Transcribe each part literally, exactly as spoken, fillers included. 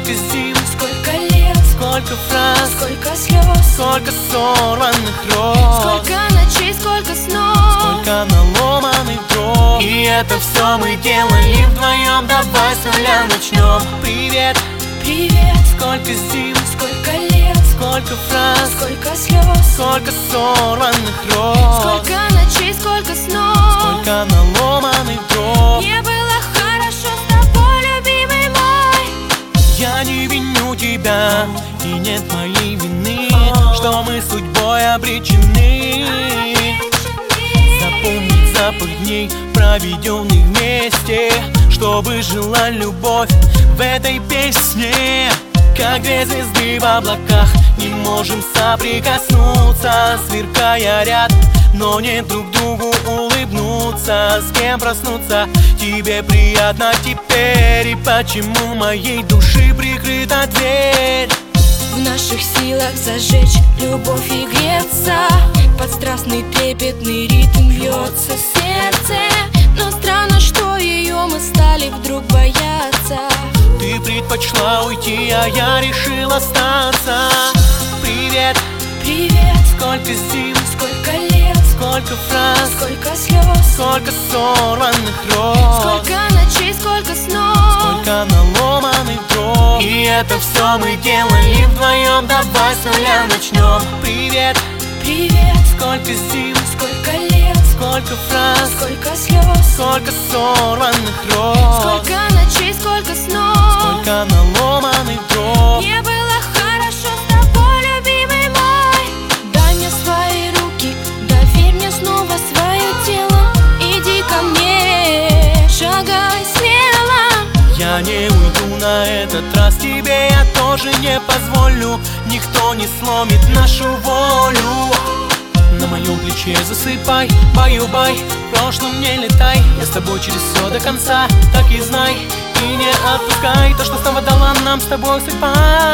Сколько зим, сколько лет, сколько фраз, сколько слез, сколько сорванных роз, сколько ночей, сколько снов, сколько наломанных дров. И это все мы делали вдвоем. Давай с нуля начнем. Привет, привет, сколько зим, сколько лет, сколько фраз, сколько слез, сколько сорванных роз, сколько ночей, сколько снов, сколько наломанных дров. мне было хорошо с тобой, любимый мой. Я не виню тебя, и нет моей вины, что мы судьбой обречены. Запомнить запах дней, проведенных вместе, чтобы жила любовь в этой песне. Как две звезды в облаках, не можем соприкоснуться, сверкая ряд, но не друг другу улыбнуться. С кем проснуться, тебе приятно теперь? И почему моей души прикрыта дверь? В наших силах зажечь любовь и греться, под страстный трепетный ритм бьется сердце. Но странно, что ее мы стали вдруг бояться. Ты предпочла уйти, а я решил остаться. Привет, привет, сколько зим, сколько лет, сколько фраз, сколько слез, сколько сорванных роз, сколько ночей, сколько снов, сколько наломанных дров. И это все мы делали вдвоем. Давай с нуля начнем. Привет, привет, сколько зим, сколько лет, сколько фраз, сколько слез, сколько сорванных роз, сколько ночей, сколько снов, сколько наломанных дров. мне было хорошо с тобой, любимый мой. Дай мне свои руки, доверь мне снова свое тело. Иди ко мне, шагай смело. Я не уйду на этот раз, тебе я тоже не позволю. Никто не сломит нашу волю. На моем плече засыпай, баю-бай, в прошлом не летай. Я с тобой через все до конца, так и знай. И не отпускай то, что снова дала нам с тобой судьба.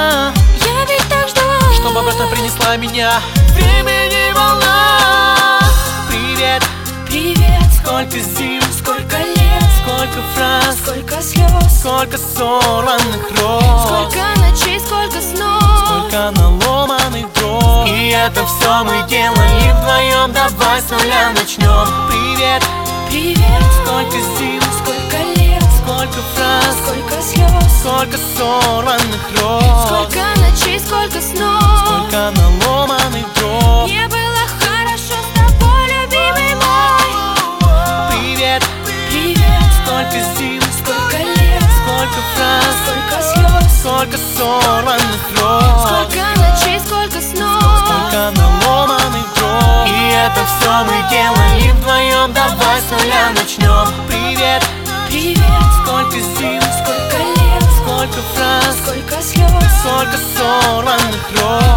Я ведь так ждала, чтобы обратно принесла меня времени волна. Привет, привет, сколько зим, сколько лет, сколько фраз, сколько слез, сколько сорванных роз, сколько ночей, сколько снов, сколько наломанных дров. И это все мы делали вдвоем. Давай с нуля начнем. Привет, привет, сколько зим, сколько лет, сколько фраз, сколько слез, сколько сорванных роз, сколько ночей, сколько снов, сколько наломанных дров. мне было хорошо с тобой, любимый мой. Привет, Привет, сколько зим, сколько лет, сколько фраз, сколько слез, сколько сорванных роз, сколько ночей, сколько снов, сколько наломанных дров. И это все мы делали вдвоем. Давай с нуля начнем. Привет, привет, сколько зим, сколько лет, сколько фраз, сколько слез, сколько сорванных роз,